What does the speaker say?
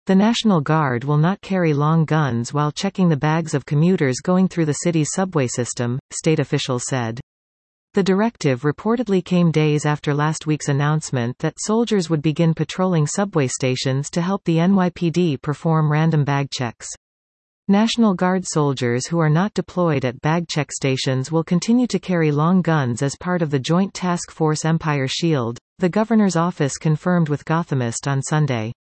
The National Guard will not carry long guns while checking the bags of commuters going through the city's subway system, state officials said. The directive reportedly came days after last week's announcement that soldiers would begin patrolling subway stations to help the NYPD perform random bag checks. National Guard soldiers who are not deployed at bag check stations will continue to carry long guns as part of the Joint Task Force Empire Shield, the governor's office confirmed with Gothamist on Sunday.